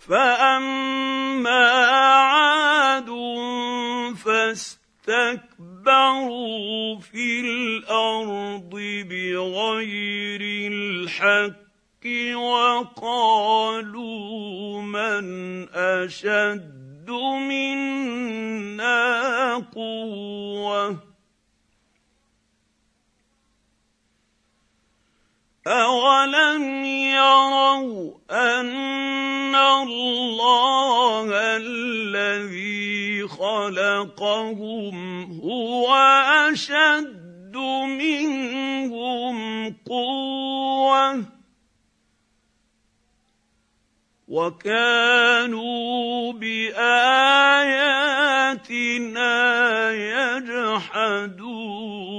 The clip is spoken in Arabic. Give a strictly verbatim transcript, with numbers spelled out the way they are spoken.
فأما عاد فاستكبروا في الأرض بغير الحق وقالوا من أشد منا قوة أولم يروا أن الله الذي خلقهم هو أشد منهم قوة وكانوا بآياتنا يجحدون